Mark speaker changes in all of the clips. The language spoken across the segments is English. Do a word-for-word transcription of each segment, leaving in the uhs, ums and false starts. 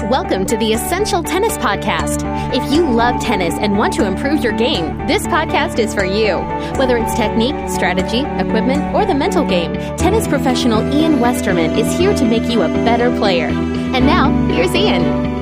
Speaker 1: Welcome to the Essential Tennis Podcast. If you love tennis and want to improve your game, this podcast is for you. Whether it's technique, strategy, equipment, or the mental game, tennis professional Ian Westerman is here to make you a better player. And now, here's Ian.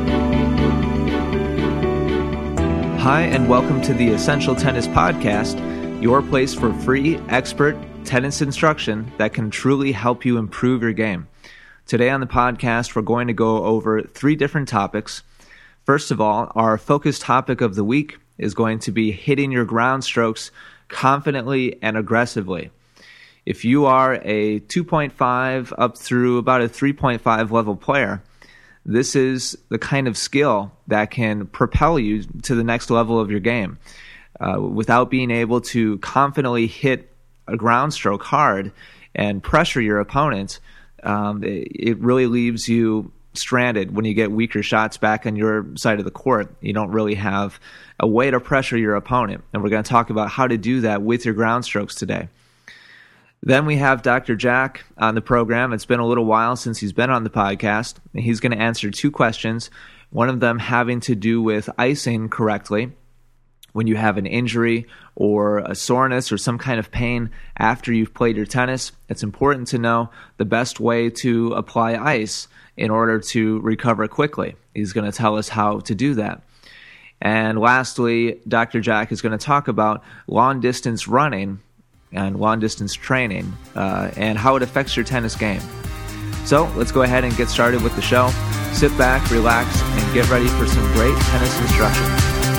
Speaker 2: Hi, and welcome to the Essential Tennis Podcast, your place for free, expert tennis instruction that can truly help you improve your game. Today on the podcast, we're going to go over three different topics. First of all, our focus topic of the week is going to be hitting your ground strokes confidently and aggressively. If you are a two point five up through about a three point five level player, this is the kind of skill that can propel you to the next level of your game. Uh, without being able to confidently hit a ground stroke hard and pressure your opponent, Um, it, it really leaves you stranded when you get weaker shots back on your side of the court. You don't really have a way to pressure your opponent, and we're going to talk about how to do that with your ground strokes today. Then we have Doctor Jack on the program. It's been a little while since he's been on the podcast, and he's going to answer two questions, one of them having to do with icing correctly. When you have an injury or a soreness or some kind of pain after you've played your tennis, it's important to know the best way to apply ice in order to recover quickly. He's going to tell us how to do that. And lastly, Doctor Jack is going to talk about long-distance running and long-distance training uh, and how it affects your tennis game. So let's go ahead and get started with the show. Sit back, relax, and get ready for some great tennis instruction.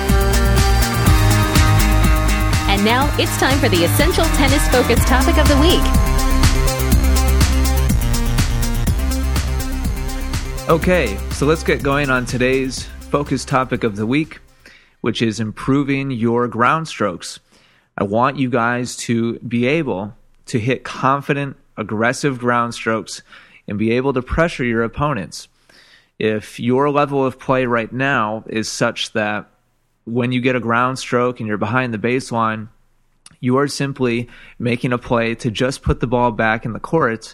Speaker 1: And now it's time for the Essential Tennis Focus topic of the week.
Speaker 2: Okay, so let's get going on today's focus topic of the week, which is improving your ground strokes. I want you guys to be able to hit confident, aggressive ground strokes and be able to pressure your opponents. If your level of play right now is such that when you get a ground stroke and you're behind the baseline, you are simply making a play to just put the ball back in the court,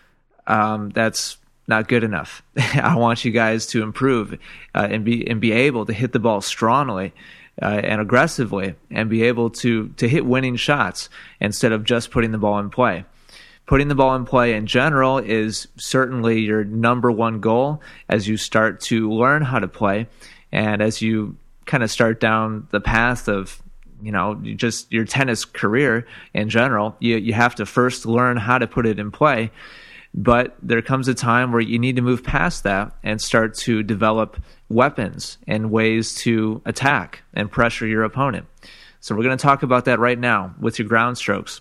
Speaker 2: um, that's not good enough. I want you guys to improve uh, and be and be able to hit the ball strongly uh, and aggressively and be able to, to hit winning shots instead of just putting the ball in play. Putting the ball in play in general is certainly your number one goal as you start to learn how to play and as you kind of start down the path of, you know, just your tennis career in general. You you have to first learn how to put it in play, but there comes a time where you need to move past that and start to develop weapons and ways to attack and pressure your opponent. So we're going to talk about that right now with your ground strokes.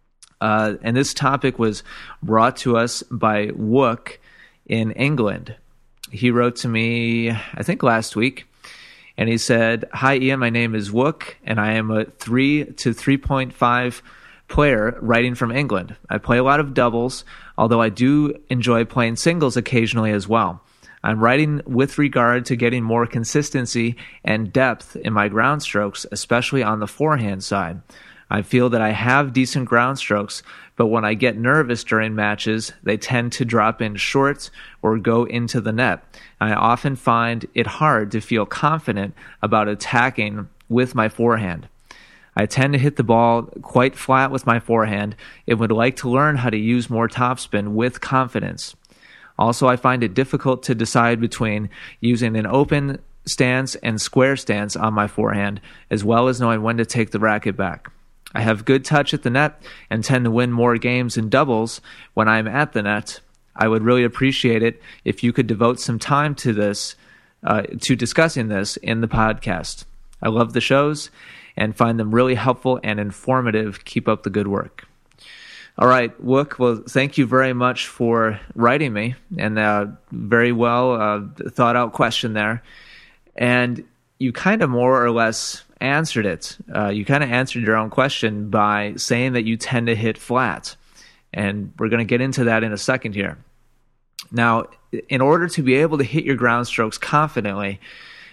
Speaker 2: Uh, and this topic was brought to us by Wook in England. He wrote to me, I think last week, and he said, "Hi, Ian, my name is Wook, and I am a three to three point five player writing from England. I play a lot of doubles, although I do enjoy playing singles occasionally as well. I'm writing with regard to getting more consistency and depth in my ground strokes, especially on the forehand side. I feel that I have decent ground strokes, but when I get nervous during matches, they tend to drop in short or go into the net. I often find it hard to feel confident about attacking with my forehand. I tend to hit the ball quite flat with my forehand and would like to learn how to use more topspin with confidence. Also, I find it difficult to decide between using an open stance and square stance on my forehand, as well as knowing when to take the racket back. I have good touch at the net and tend to win more games in doubles when I'm at the net. I would really appreciate it if you could devote some time to this, uh, to discussing this in the podcast. I love the shows and find them really helpful and informative. Keep up the good work." All right, Wook, well, thank you very much for writing me, and uh, very well uh, thought out question there. And you kind of more or less answered it. Uh, you kind of answered your own question by saying that you tend to hit flat. And we're going to get into that in a second here. Now, in order to be able to hit your ground strokes confidently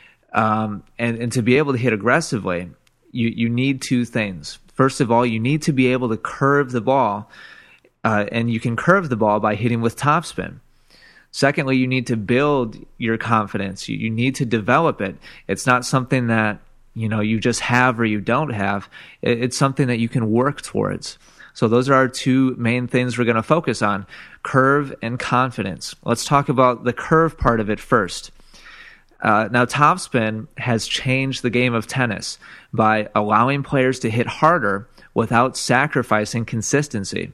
Speaker 2: um, and, and to be able to hit aggressively, you, you need two things. First of all, you need to be able to curve the ball, uh, and you can curve the ball by hitting with topspin. Secondly, you need to build your confidence. You, you need to develop it. It's not something that, you know, you just have or you don't have. It, it's something that you can work towards. So those are our two main things we're going to focus on, curve and confidence. Let's talk about the curve part of it first. Uh, now, topspin has changed the game of tennis by allowing players to hit harder without sacrificing consistency.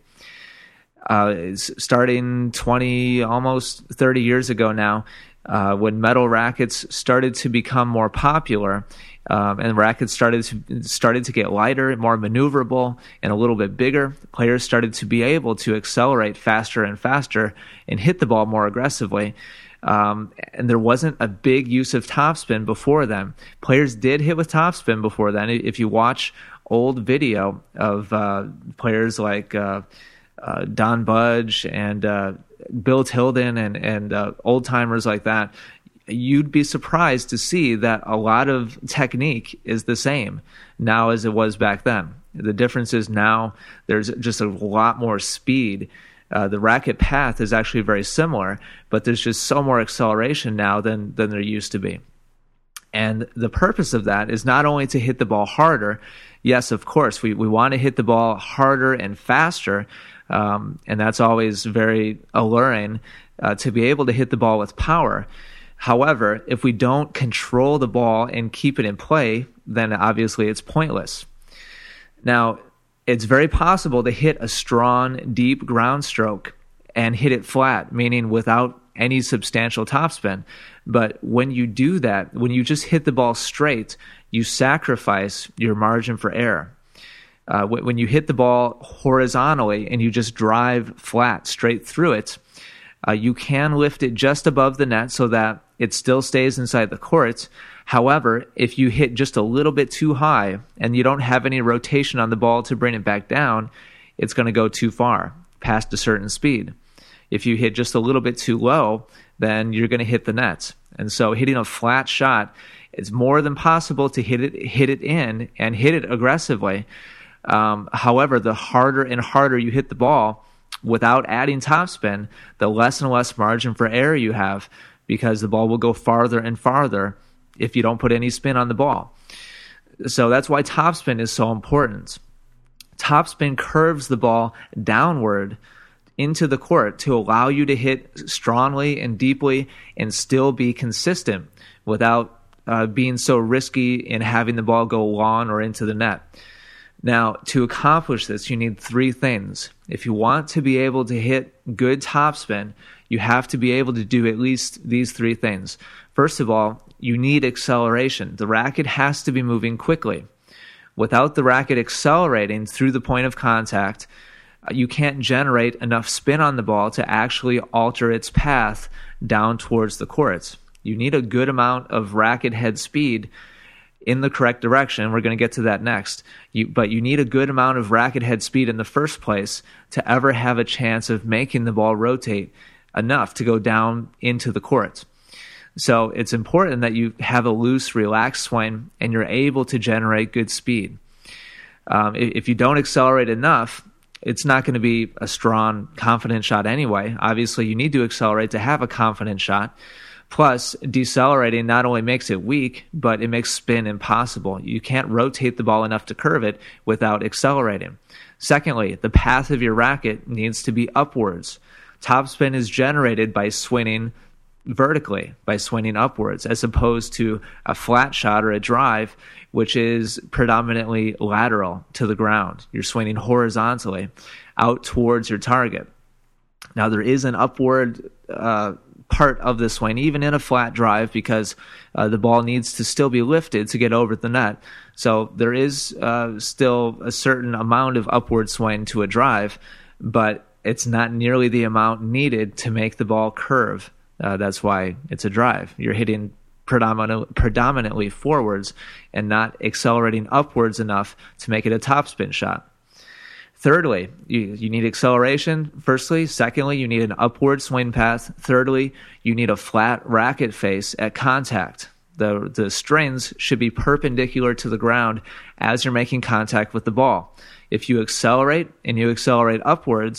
Speaker 2: Uh, starting twenty, almost thirty years ago now, uh, when metal rackets started to become more popular, um, and rackets started to started to get lighter, more maneuverable, and a little bit bigger, players started to be able to accelerate faster and faster and hit the ball more aggressively. Um, and there wasn't a big use of topspin before then. Players did hit with topspin before then. If you watch old video of uh, players like uh, uh, Don Budge and uh, Bill Tilden and, and uh, old-timers like that, you'd be surprised to see that a lot of technique is the same now as it was back then. The difference is now there's just a lot more speed. Uh, the racket path is actually very similar, but there's just so more acceleration now than than there used to be. And the purpose of that is not only to hit the ball harder. Yes, of course, we, we want to hit the ball harder and faster, um, and that's always very alluring uh, to be able to hit the ball with power. However, if we don't control the ball and keep it in play, then obviously it's pointless. Now, it's very possible to hit a strong, deep ground stroke and hit it flat, meaning without any substantial topspin. But when you do that, when you just hit the ball straight, you sacrifice your margin for error. Uh, when you hit the ball horizontally and you just drive flat straight through it, uh, you can lift it just above the net so that it still stays inside the court. However, if you hit just a little bit too high and you don't have any rotation on the ball to bring it back down, it's going to go too far, past a certain speed. If you hit just a little bit too low, then you're going to hit the net. And so hitting a flat shot, it's more than possible to hit it, hit it in and hit it aggressively. Um, however, the harder and harder you hit the ball without adding topspin, the less and less margin for error you have, because the ball will go farther and farther if you don't put any spin on the ball. So that's why topspin is so important. Topspin curves the ball downward into the court to allow you to hit strongly and deeply and still be consistent without uh, being so risky in having the ball go long or into the net. Now, to accomplish this, you need three things. If you want to be able to hit good topspin, you have to be able to do at least these three things. First of all, you need acceleration. The racket has to be moving quickly. Without the racket accelerating through the point of contact, you can't generate enough spin on the ball to actually alter its path down towards the courts. You need a good amount of racket head speed in the correct direction. We're going to get to that next. You, but you need a good amount of racket head speed in the first place to ever have a chance of making the ball rotate enough to go down into the court. So it's important that you have a loose, relaxed swing and you're able to generate good speed. Um, if, if you don't accelerate enough, it's not going to be a strong, confident shot anyway. Obviously, you need to accelerate to have a confident shot. Plus, decelerating not only makes it weak, but it makes spin impossible. You can't rotate the ball enough to curve it without accelerating. Secondly, the path of your racket needs to be upwards. Topspin is generated by swinging vertically, by swinging upwards, as opposed to a flat shot or a drive, which is predominantly lateral to the ground. You're swinging horizontally out towards your target. Now, there is an upward uh, part of the swing, even in a flat drive, because uh, the ball needs to still be lifted to get over the net. So there is uh, still a certain amount of upward swing to a drive, but it's not nearly the amount needed to make the ball curve. Uh, that's why it's a drive. You're hitting predominant, predominantly forwards and not accelerating upwards enough to make it a topspin shot. Thirdly, you, you need acceleration, firstly. Secondly, you need an upward swing path. Thirdly, you need a flat racket face at contact. The, the strings should be perpendicular to the ground as you're making contact with the ball. If you accelerate and you accelerate upwards,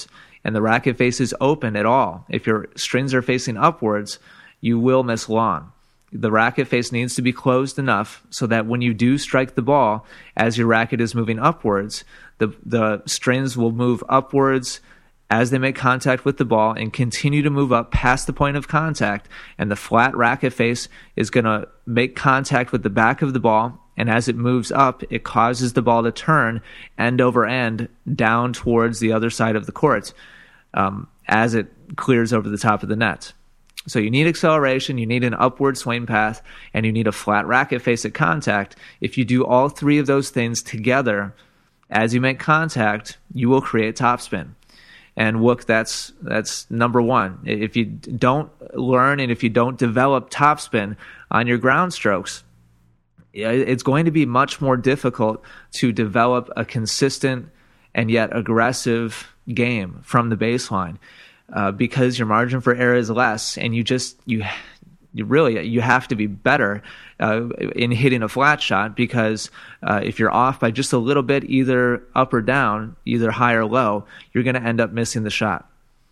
Speaker 2: and the racket face is open at all, if your strings are facing upwards, you will miss long. The racket face needs to be closed enough so that when you do strike the ball, as your racket is moving upwards, the, the strings will move upwards as they make contact with the ball and continue to move up past the point of contact, and the flat racket face is going to make contact with the back of the ball, and as it moves up, it causes the ball to turn end over end down towards the other side of the court um, as it clears over the top of the net. So you need acceleration, you need an upward swing path, and you need a flat racket face at contact. If you do all three of those things together, as you make contact, you will create topspin. And look, that's that's number one. If you don't learn and if you don't develop topspin on your ground strokes, it's going to be much more difficult to develop a consistent and yet aggressive game from the baseline uh, because your margin for error is less, and you just you you really you have to be better uh, in hitting a flat shot, because uh, if you're off by just a little bit, either up or down, either high or low, you're going to end up missing the shot.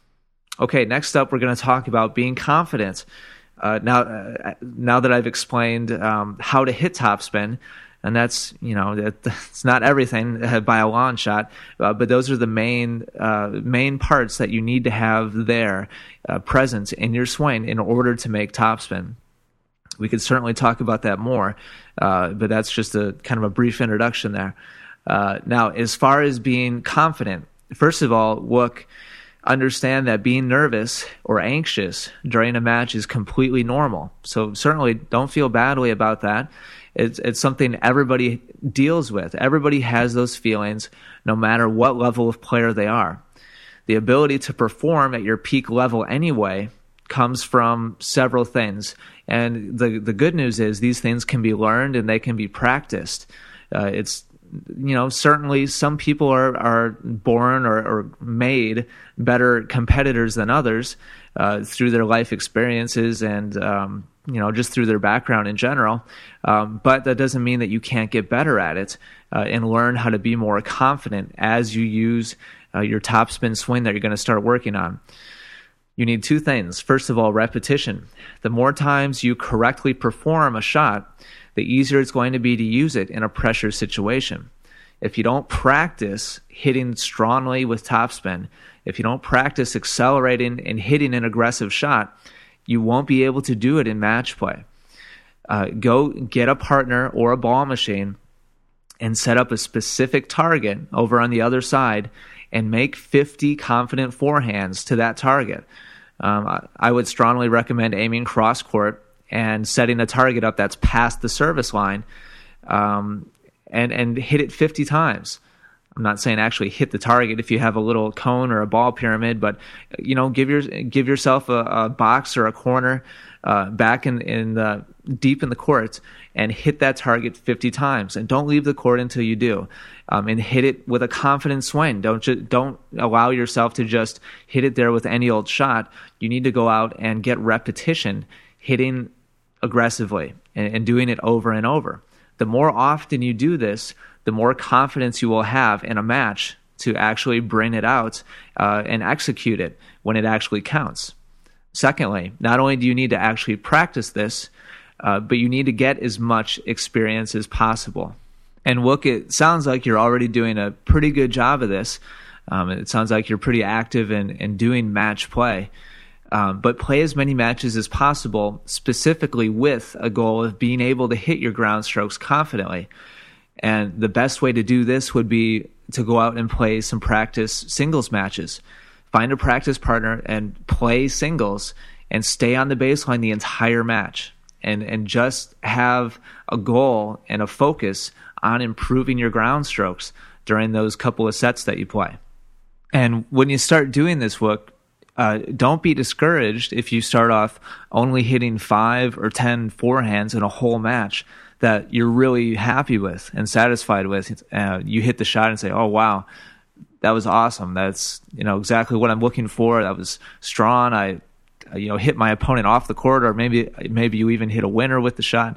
Speaker 2: Okay, next up, we're going to talk about being confident. Uh, now, uh, now that I've explained um, how to hit topspin, and that's, you know, it's not everything by a long shot, uh, but those are the main uh, main parts that you need to have there uh, present in your swing in order to make topspin. We could certainly talk about that more, uh, but that's just a kind of a brief introduction there. Uh, now, as far as being confident, first of all, look, understand that being nervous or anxious during a match is completely normal. So certainly don't feel badly about that. It's, it's something everybody deals with. Everybody has those feelings, no matter what level of player they are. The ability to perform at your peak level anyway comes from several things. And the, the good news is these things can be learned and they can be practiced. Uh, it's, you know, certainly some people are, are born or, or made better competitors than others uh, through their life experiences and, um, you know, just through their background in general. Um, but that doesn't mean that you can't get better at it uh, and learn how to be more confident as you use uh, your topspin swing that you're going to start working on. You need two things. First of all, repetition. The more times you correctly perform a shot, the easier it's going to be to use it in a pressure situation. If you don't practice hitting strongly with topspin, if you don't practice accelerating and hitting an aggressive shot, you won't be able to do it in match play. Uh, go get a partner or a ball machine and set up a specific target over on the other side and make fifty confident forehands to that target. Um, I, I would strongly recommend aiming cross court and setting a target up that's past the service line, um, and and hit it fifty times. I'm not saying actually hit the target if you have a little cone or a ball pyramid, but you know, give your give yourself a, a box or a corner uh, back in in the deep in the court and hit that target fifty times, and don't leave the court until you do, um, and hit it with a confident swing. Don't ju- don't allow yourself to just hit it there with any old shot. You need to go out and get repetition hitting aggressively and, and doing it over and over. The more often you do this, the more confidence you will have in a match to actually bring it out uh, and execute it when it actually counts. Secondly, not only do you need to actually practice this, uh, but you need to get as much experience as possible. And look, it sounds like you're already doing a pretty good job of this. Um, it sounds like you're pretty active in, in doing match play. Um, but play as many matches as possible, specifically with a goal of being able to hit your ground strokes confidently. And the best way to do this would be to go out and play some practice singles matches. Find a practice partner and play singles and stay on the baseline the entire match. And, and just have a goal and a focus on improving your ground strokes during those couple of sets that you play. And when you start doing this work, Uh, don't be discouraged if you start off only hitting five or ten forehands in a whole match that you're really happy with and satisfied with. Uh, you hit the shot and say, "Oh wow, that was awesome! That's you know exactly what I'm looking for. That was strong. I, you know, hit my opponent off the court, or maybe maybe you even hit a winner with the shot."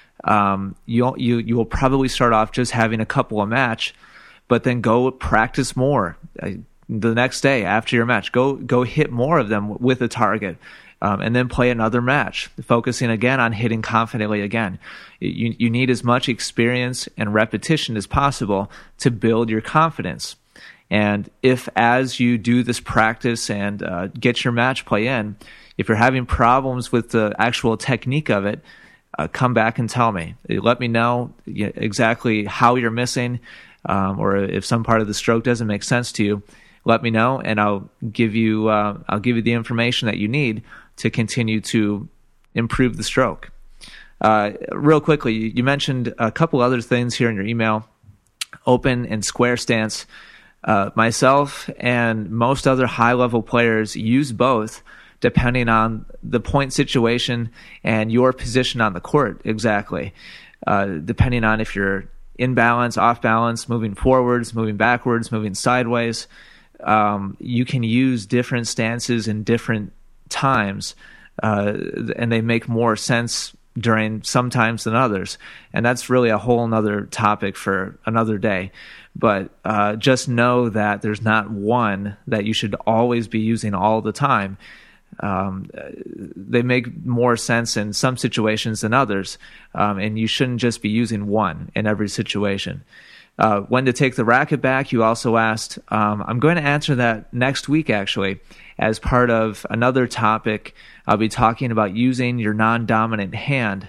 Speaker 2: Um, you you you will probably start off just having a couple of match, but then go practice more. I, the next day after your match. Go go hit more of them with a target, um, and then play another match, focusing again on hitting confidently again. You, you need as much experience and repetition as possible to build your confidence. And if as you do this practice and uh, get your match play in, if you're having problems with the actual technique of it, uh, come back and tell me. Let me know exactly how you're missing, um, or if some part of the stroke doesn't make sense to you. Let me know, and I'll give you uh, I'll give you the information that you need to continue to improve the stroke. Uh, real quickly, you mentioned a couple other things here in your email: open and square stance. Uh, myself and most other high-level players use both, depending on the point situation and your position on the court exactly. Uh, depending on if you're in balance, off balance, moving forwards, moving backwards, moving sideways, um, you can use different stances in different times, uh, and they make more sense during some times than others. And that's really a whole nother topic for another day. But uh, just know that there's not one that you should always be using all the time. Um, they make more sense in some situations than others, um, and you shouldn't just be using one in every situation. Uh, when to take the racket back, you also asked. Um, I'm going to answer that next week, actually, as part of another topic. I'll be talking about using your non-dominant hand,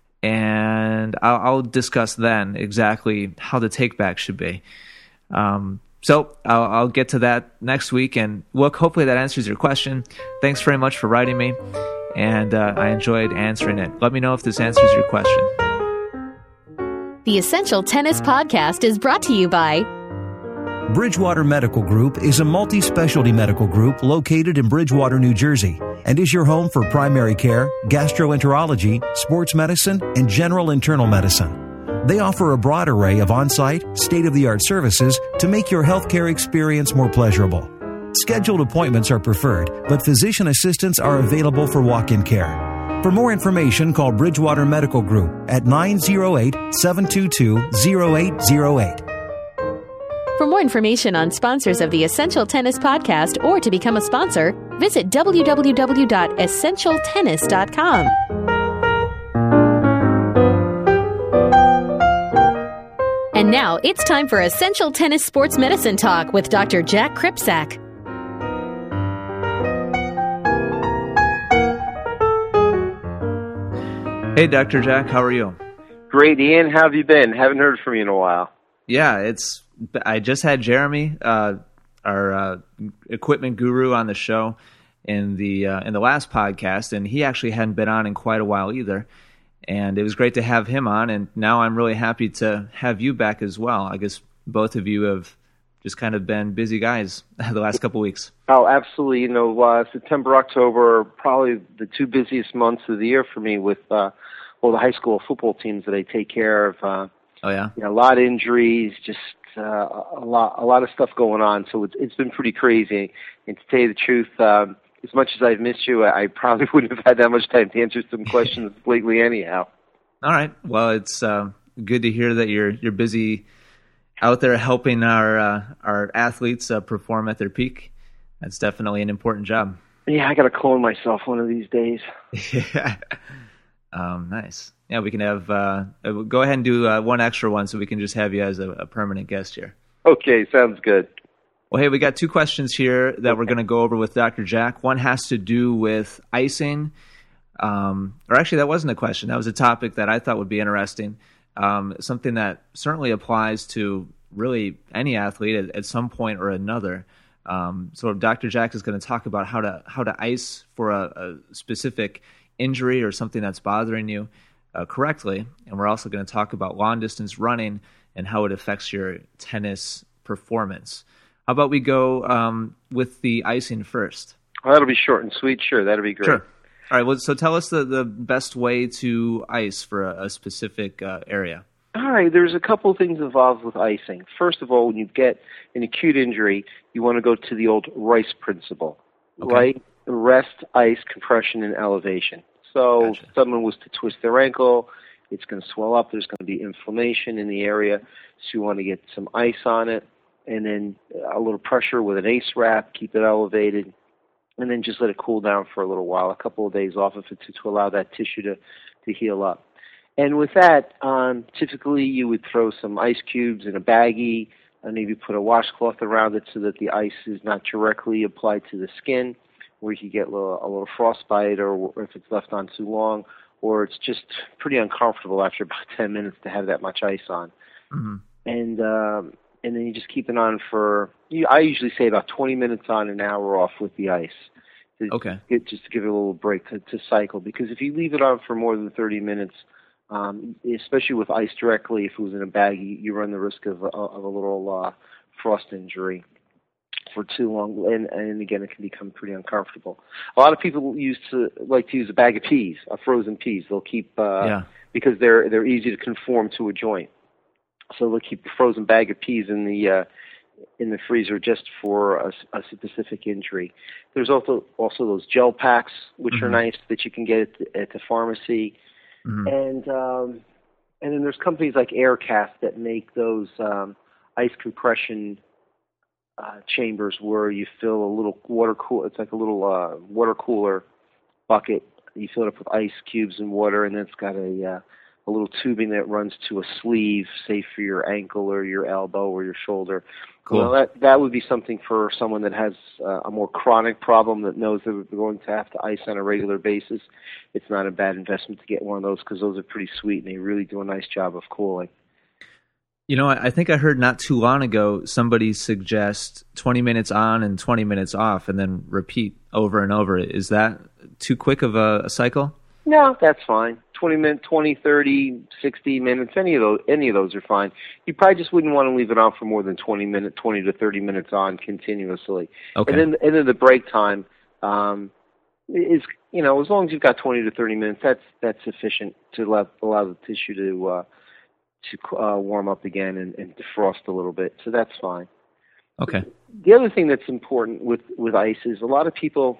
Speaker 2: and I'll, I'll discuss then exactly how the take back should be. Um, so I'll, I'll get to that next week, and look, hopefully that answers your question. Thanks very much for writing me, and uh, I enjoyed answering it. Let me know if this answers your question.
Speaker 1: The Essential Tennis Podcast is brought to you by
Speaker 3: Bridgewater Medical Group is a multi-specialty medical group located in Bridgewater, New Jersey, and is your home for primary care, gastroenterology, sports medicine, and general internal medicine. They offer a broad array of on-site, state-of-the-art services to make your healthcare experience more pleasurable. Scheduled appointments are preferred, but physician assistants are available for walk-in care. For more information, call Bridgewater Medical Group at nine oh eight, seven two two, oh eight oh eight.
Speaker 1: For more information on sponsors of the Essential Tennis Podcast or to become a sponsor, visit w w w dot essential tennis dot com. And now it's time for Essential Tennis Sports Medicine Talk with Doctor Jack Kripsack.
Speaker 2: Hey, Doctor Jack, how are you?
Speaker 4: Great, Ian. How have you been? Haven't heard from you in a while.
Speaker 2: Yeah, it's. I just had Jeremy, uh, our uh, equipment guru, on the show in the uh, in the last podcast, and he actually hadn't been on in quite a while either. And it was great to have him on, and now I'm really happy to have you back as well. I guess both of you have just kind of been busy guys the last couple weeks.
Speaker 4: Oh, absolutely. You know, uh, September, October are probably the two busiest months of the year for me with uh, all the high school football teams that I take care of. Uh,
Speaker 2: oh, yeah?
Speaker 4: You know, a lot of injuries, just uh, a lot a lot of stuff going on. So it's, it's been pretty crazy. And to tell you the truth, um, as much as I've missed you, I probably wouldn't have had that much time to answer some questions lately anyhow.
Speaker 2: All right. Well, it's uh, good to hear that you're you're busy out there helping our uh, our athletes uh, perform at their peak. That's definitely an important job.
Speaker 4: Yeah, I got to clone myself one of these days.
Speaker 2: Yeah. Um, nice. Yeah, we can have uh, go ahead and do uh, one extra one, so we can just have you as a, a permanent guest here.
Speaker 4: Okay, sounds good.
Speaker 2: Well, hey, we got two questions here that okay. we're going to go over with Doctor Jack. One has to do with icing. Um, or actually, that wasn't a question. That was a topic that I thought would be interesting. Um, something that certainly applies to really any athlete at, at some point or another. Um, so Doctor Jack is going to talk about how to how to ice for a, a specific injury or something that's bothering you uh, correctly. And we're also going to talk about long distance running and how it affects your tennis performance. How about we go um, with the icing first?
Speaker 4: Well, that'll be short and sweet. Sure, that'll be great.
Speaker 2: Sure. All right. Well, so tell us the, the best way to ice for a, a specific uh, area.
Speaker 4: All right. There's a couple of things involved with icing. First of all, when you get an acute injury, you want to go to the old Rice principle,
Speaker 2: okay.
Speaker 4: right? Rest, ice, compression, and elevation. So
Speaker 2: Gotcha.
Speaker 4: if someone was to twist their ankle, it's going to swell up. There's going to be inflammation in the area, so you want to get some ice on it. and then a little pressure with an ACE wrap, keep it elevated, and then just let it cool down for a little while, a couple of days off of it to, to allow that tissue to, to heal up. And with that, um, typically you would throw some ice cubes in a baggie, and maybe put a washcloth around it so that the ice is not directly applied to the skin, where you get a little, a little frostbite, or if it's left on too long, or it's just pretty uncomfortable after about ten minutes to have that much ice on.
Speaker 2: Mm-hmm.
Speaker 4: And um, and then you just keep it on for, I usually say about twenty minutes on, an hour off with the ice. To
Speaker 2: Okay.
Speaker 4: Get, just to give it a little break to, to cycle. Because if you leave it on for more than thirty minutes, um, especially with ice directly, if it was in a bag, you, you run the risk of, of a little uh, frost injury for too long, and, and again, it can become pretty uncomfortable. A lot of people used to like to use a bag of peas, a frozen peas. They'll keep uh,
Speaker 2: Yeah.
Speaker 4: because they're they're easy to conform to a joint. So they'll keep a frozen bag of peas in the uh, in the freezer just for a, a specific injury. There's also also those gel packs, which
Speaker 2: Mm-hmm.
Speaker 4: are nice, that you can get at the, at the pharmacy,
Speaker 2: Mm-hmm.
Speaker 4: and um, and then there's companies like Aircast that make those um, ice compression Uh, chambers where you fill a little water cool. It's like a little uh, water cooler bucket. You fill it up with ice cubes and water, and then it's got a uh, a little tubing that runs to a sleeve, say for your ankle or your elbow or your shoulder.
Speaker 2: Cool.
Speaker 4: Well, that that would be something for someone that has uh, a more chronic problem, that knows that they're going to have to ice on a regular basis. It's not a bad investment to get one of those, because those are pretty sweet and they really do a nice job of cooling.
Speaker 2: You know, I think I heard not too long ago somebody suggest twenty minutes on and twenty minutes off and then repeat over and over. Is that too quick of a, a cycle?
Speaker 4: No, that's fine. twenty minutes, twenty, thirty, sixty minutes, any of those any of those are fine. You probably just wouldn't want to leave it on for more than twenty minutes, twenty to thirty minutes on continuously.
Speaker 2: Okay.
Speaker 4: And then and then the break time um is, you know, as long as you've got twenty to thirty minutes, that's that's sufficient to allow, allow the tissue to uh to uh, warm up again and, and defrost a little bit. So that's fine.
Speaker 2: Okay.
Speaker 4: The other thing that's important with, with ice is a lot of people,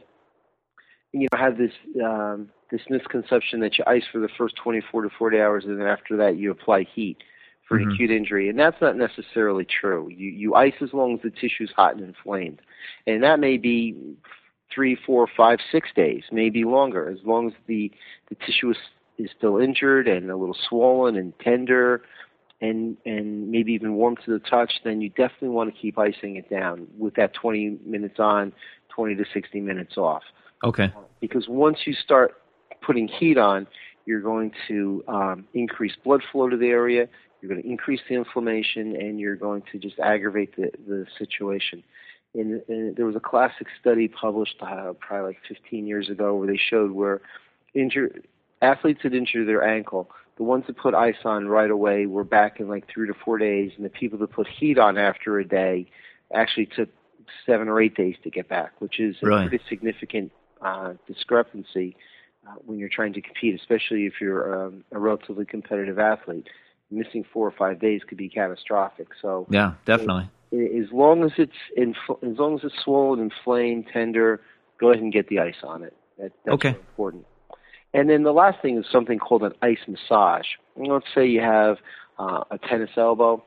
Speaker 4: you know, have this um, this misconception that you ice for the first twenty-four to forty hours, and then after that you apply heat for
Speaker 2: Mm-hmm.
Speaker 4: an acute injury, and that's not necessarily true. You you ice as long as the tissue's hot and inflamed, and that may be three, four, five, six days, maybe longer, as long as the the tissue is is still injured and a little swollen and tender, and and maybe even warm to the touch. Then you definitely want to keep icing it down with that twenty minutes on, twenty to sixty minutes off.
Speaker 2: Okay.
Speaker 4: Because once you start putting heat on, you're going to um, increase blood flow to the area, you're going to increase the inflammation, and you're going to just aggravate the, the situation. And, and there was a classic study published uh, probably like fifteen years ago where they showed where injured athletes that injured their ankle, the ones that put ice on right away were back in like three to four days, and the people that put heat on after a day actually took seven or eight days to get back, which is a
Speaker 2: Really?
Speaker 4: pretty significant uh, discrepancy uh, when you're trying to compete, especially if you're um, a relatively competitive athlete. Missing four or five days could be catastrophic. So
Speaker 2: Yeah, definitely.
Speaker 4: it, as long as it's infl- as long as it's swollen, inflamed, tender, go ahead and get the ice on it. That, that's
Speaker 2: Okay.
Speaker 4: really important. And then the last thing is something called an ice massage. Let's say you have uh, a tennis elbow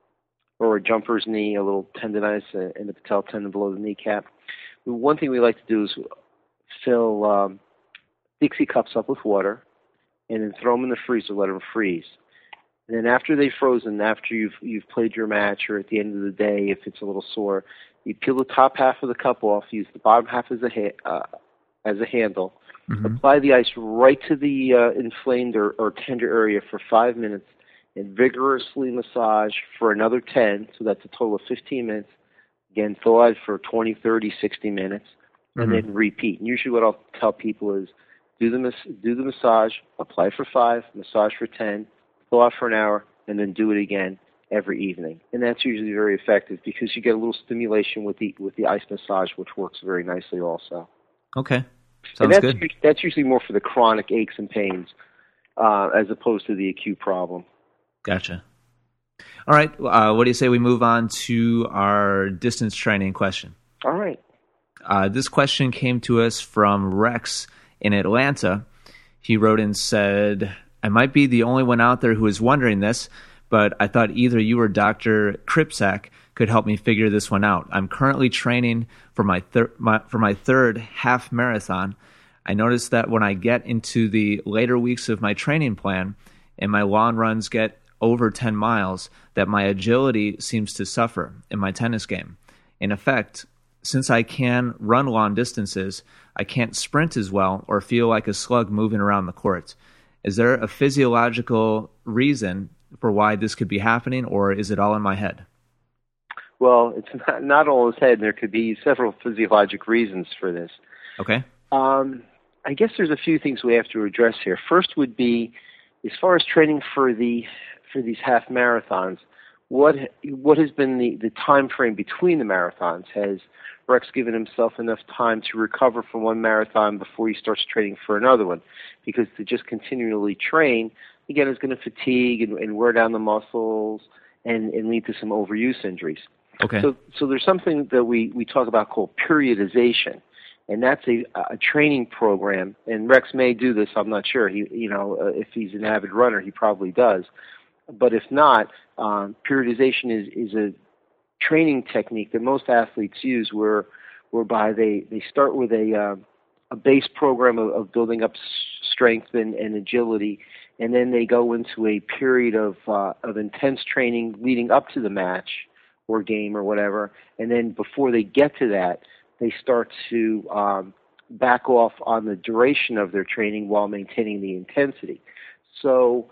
Speaker 4: or a jumper's knee, a little tendonitis in the patella tendon below the kneecap. One thing we like to do is fill um, Dixie cups up with water and then throw them in the freezer, let them freeze. And then after they've frozen, after you've you've played your match, or at the end of the day, if it's a little sore, you peel the top half of the cup off, use the bottom half as a ha- uh, as a handle,
Speaker 2: Mm-hmm.
Speaker 4: apply the ice right to the uh, inflamed or, or tender area for five minutes, and vigorously massage for another ten, so that's a total of fifteen minutes. Again, thaw out for twenty, thirty, sixty minutes, and
Speaker 2: Mm-hmm.
Speaker 4: then repeat. And usually what I'll tell people is do the mas- do the massage, apply for five, massage for ten, thaw out for an hour, and then do it again every evening. And that's usually very effective because you get a little stimulation with the with the ice massage, which works very nicely also.
Speaker 2: Okay.
Speaker 4: And
Speaker 2: Sounds
Speaker 4: that's,
Speaker 2: good.
Speaker 4: that's usually more for the chronic aches and pains uh, as opposed to the acute problem.
Speaker 2: Gotcha. All right. Uh, what do you say we move on to our distance training question?
Speaker 4: All right.
Speaker 2: Uh, this question came to us from Rex in Atlanta. He wrote and said, I might be the only one out there who is wondering this, but I thought either you or Doctor Kripsak could help me figure this one out. I'm currently training for my, thir- my for my third half marathon. I noticed that when I get into the later weeks of my training plan and my long runs get over ten miles, that my agility seems to suffer in my tennis game. In effect, since I can run long distances, I can't sprint as well or feel like a slug moving around the court. Is there a physiological reason for why this could be happening, or is it all in my head?
Speaker 4: Well, it's not, not all in his head. There could be several physiologic reasons for this.
Speaker 2: Okay.
Speaker 4: Um, I guess there's a few things we have to address here. First would be, as far as training for the for these half marathons, what what has been the, the time frame between the marathons? Has Rex given himself enough time to recover from one marathon before he starts training for another one? Because to just continually train, again, is going to fatigue and, and wear down the muscles and, and lead to some overuse injuries.
Speaker 2: Okay.
Speaker 4: So, so there's something that we, we talk about called periodization, and that's a, a training program. And Rex may do this. I'm not sure. He, you know, uh, if he's an avid runner, he probably does. But if not, um, periodization is, is a training technique that most athletes use, where whereby they, they start with a uh, a base program of, of building up strength and, and agility, and then they go into a period of uh, of intense training leading up to the match or game or whatever, and then before they get to that, they start to um, back off on the duration of their training while maintaining the intensity. So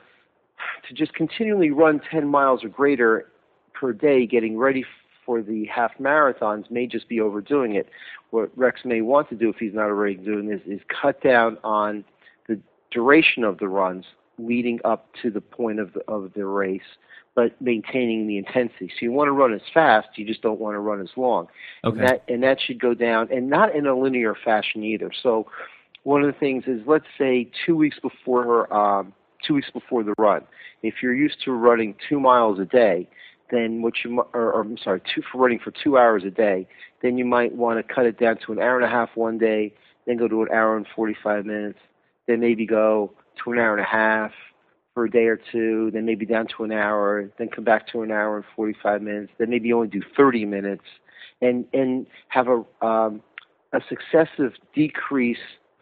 Speaker 4: to just continually run ten miles or greater per day, getting ready for the half marathons, may just be overdoing it. What Rex may want to do, if he's not already doing this, is cut down on the duration of the runs leading up to the point of the, of the race, but maintaining the intensity. So you want to run as fast, you just don't want to run as long.
Speaker 2: Okay.
Speaker 4: And that, and that should go down, and not in a linear fashion either. So one of the things is, let's say two weeks before um, two weeks before the run, if you're used to running two miles a day, then what you, or, or I'm sorry, two for running for two hours a day, then you might want to cut it down to an hour and a half one day, then go to an hour and forty-five minutes, then maybe go to an hour and a half for a day or two, then maybe down to an hour, then come back to an hour and forty-five minutes, then maybe only do thirty minutes, and and have a um, a successive decrease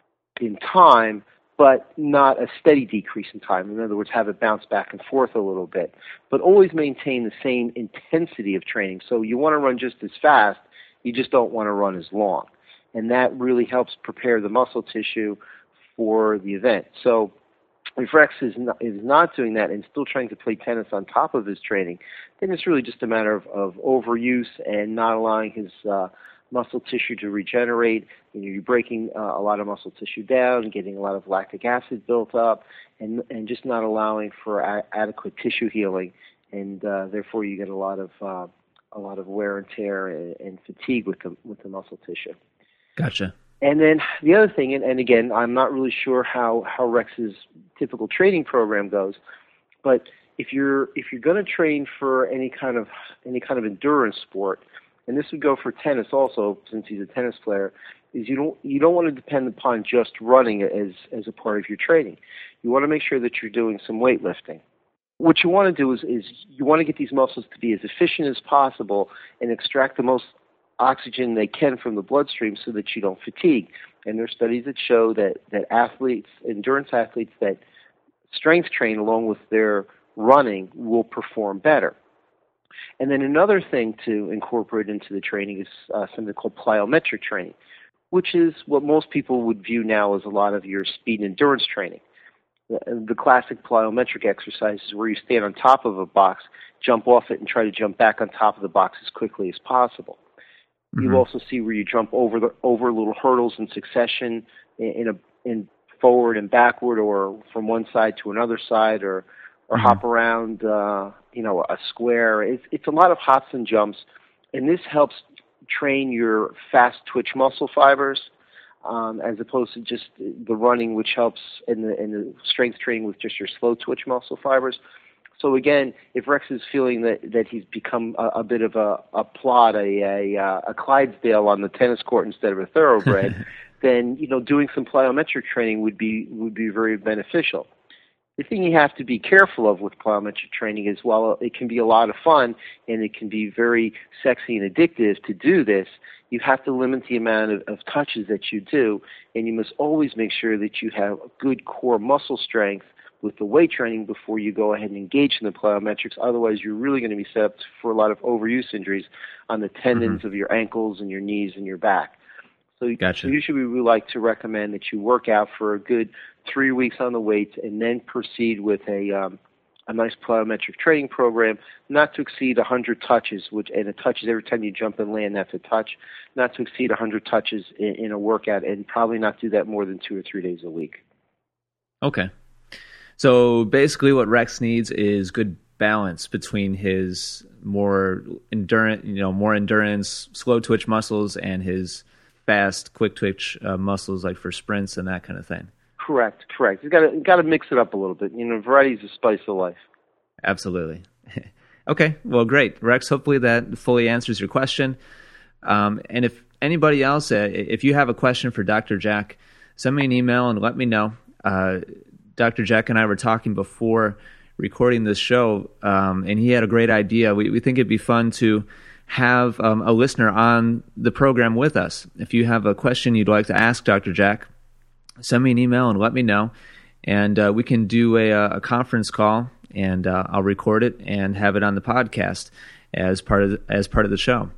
Speaker 4: in time, but not a steady decrease in time. In other words, have it bounce back and forth a little bit, but always maintain the same intensity of training. So you want to run just as fast, you just don't want to run as long. And that really helps prepare the muscle tissue for the event. So if Rex is not, is not doing that and still trying to play tennis on top of his training, then it's really just a matter of, of overuse and not allowing his uh, muscle tissue to regenerate. You know, you're breaking uh, a lot of muscle tissue down, getting a lot of lactic acid built up, and and just not allowing for a- adequate tissue healing, and uh, therefore you get a lot of uh, a lot of wear and tear and, and fatigue with the with the muscle tissue.
Speaker 2: Gotcha.
Speaker 4: And then the other thing, and, and again, I'm not really sure how, how Rex's typical training program goes, but if you're if you're going to train for any kind of any kind of endurance sport, and this would go for tennis also, since he's a tennis player, is you don't you don't want to depend upon just running as as a part of your training. You want to make sure that you're doing some weightlifting. What you want to do is is you want to get these muscles to be as efficient as possible and extract the most oxygen they can from the bloodstream so that you don't fatigue. And there are studies that show that, that athletes, endurance athletes that strength train along with their running will perform better. And then another thing to incorporate into the training is uh, something called plyometric training, which is what most people would view now as a lot of your speed and endurance training. The, the classic plyometric exercise is where you stand on top of a box, jump off it, and try to jump back on top of the box as quickly as possible. Mm-hmm. You also see where you jump over the over little hurdles in succession, in, in a in forward and backward, or from one side to another side, or or mm-hmm. hop around, uh, you know, a square. It's it's a lot of hops and jumps, and this helps train your fast twitch muscle fibers, um, as opposed to just the running, which helps in the in the strength training with just your slow twitch muscle fibers. So again, if Rex is feeling that, that he's become a, a bit of a, a plod, a, a a Clydesdale on the tennis court instead of a thoroughbred, then you know doing some plyometric training would be would be very beneficial. The thing you have to be careful of with plyometric training is while it can be a lot of fun and it can be very sexy and addictive to do this, you have to limit the amount of, of touches that you do, and you must always make sure that you have good core muscle strength with the weight training before you go ahead and engage in the plyometrics. Otherwise, you're really going to be set up for a lot of overuse injuries on the tendons mm-hmm. of your ankles and your knees and your back. So,
Speaker 2: gotcha.
Speaker 4: so usually we like to recommend that you work out for a good three weeks on the weights and then proceed with a um, a nice plyometric training program, not to exceed one hundred touches, which and a touch is every time you jump and land, that's a touch, not to exceed one hundred touches in, in a workout, and probably not do that more than two or three days a week.
Speaker 2: Okay. So basically what Rex needs is good balance between his more endurance, you know, more endurance, slow twitch muscles and his fast, quick twitch uh, muscles, like for sprints and that kind of thing.
Speaker 4: Correct, correct. You got to got to mix it up a little bit. You know, variety is the spice of life.
Speaker 2: Absolutely. Okay, well, great, Rex. Hopefully that fully answers your question. Um, and if anybody else, uh, if you have a question for Doctor Jack, send me an email and let me know. Uh, Doctor Jack and I were talking before recording this show, um, and he had a great idea. We, we think it'd be fun to have um, a listener on the program with us. If you have a question you'd like to ask Doctor Jack, send me an email and let me know, and uh, we can do a, a conference call, and uh, I'll record it and have it on the podcast as part of the, as part of the show.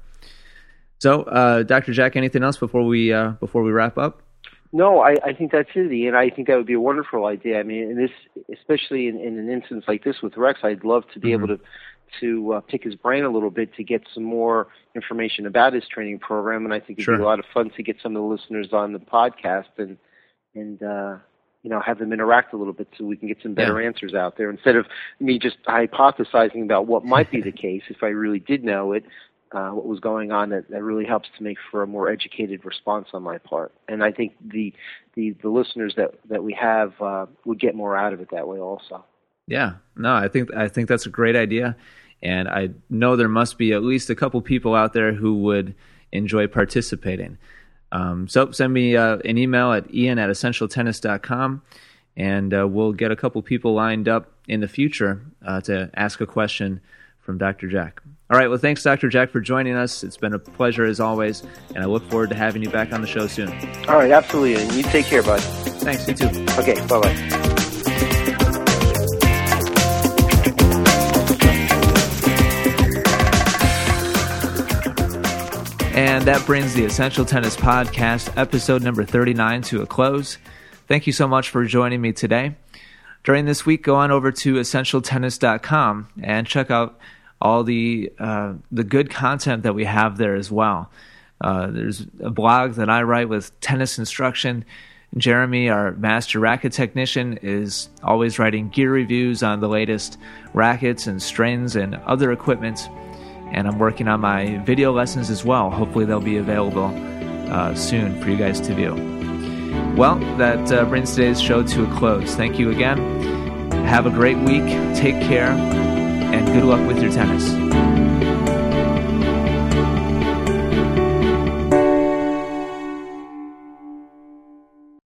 Speaker 2: So, uh, Doctor Jack, anything else before we uh, before we wrap up?
Speaker 4: No, I, I think that's it, and I think that would be a wonderful idea. I mean, in this, especially in, in an instance like this with Rex, I'd love to be mm-hmm. able to to uh, pick his brain a little bit to get some more information about his training program, and I think it'd
Speaker 2: sure.
Speaker 4: be a lot of fun to get some of the listeners on the podcast and and uh, you know, have them interact a little bit so we can get some better
Speaker 2: yeah.
Speaker 4: answers out there instead of me just hypothesizing about what might be the case. If I really did know it, uh, what was going on, that, that really helps to make for a more educated response on my part. And I think the the, the listeners that, that we have uh, would get more out of it that way also.
Speaker 2: Yeah, no, I think I think that's a great idea, and I know there must be at least a couple people out there who would enjoy participating. Um, so send me uh, an email at ian at essential tennis dot com, and uh, we'll get a couple people lined up in the future uh, to ask a question from Doctor Jack. All right, well, thanks, Doctor Jack, for joining us. It's been a pleasure as always, and I look forward to having you back on the show soon.
Speaker 4: All right, absolutely, and you take care, bud.
Speaker 2: Thanks, you too.
Speaker 4: Okay, bye-bye.
Speaker 2: And that brings the Essential Tennis Podcast, episode number thirty-nine, to a close. Thank you so much for joining me today. During this week, go on over to essential tennis dot com and check out all the uh, the good content that we have there as well. Uh, there's a blog that I write with tennis instruction. Jeremy, our master racket technician, is always writing gear reviews on the latest rackets and strings and other equipment. And I'm working on my video lessons as well. Hopefully they'll be available uh, soon for you guys to view. Well, that uh, brings today's show to a close. Thank you again. Have a great week. Take care. And good luck with your tennis.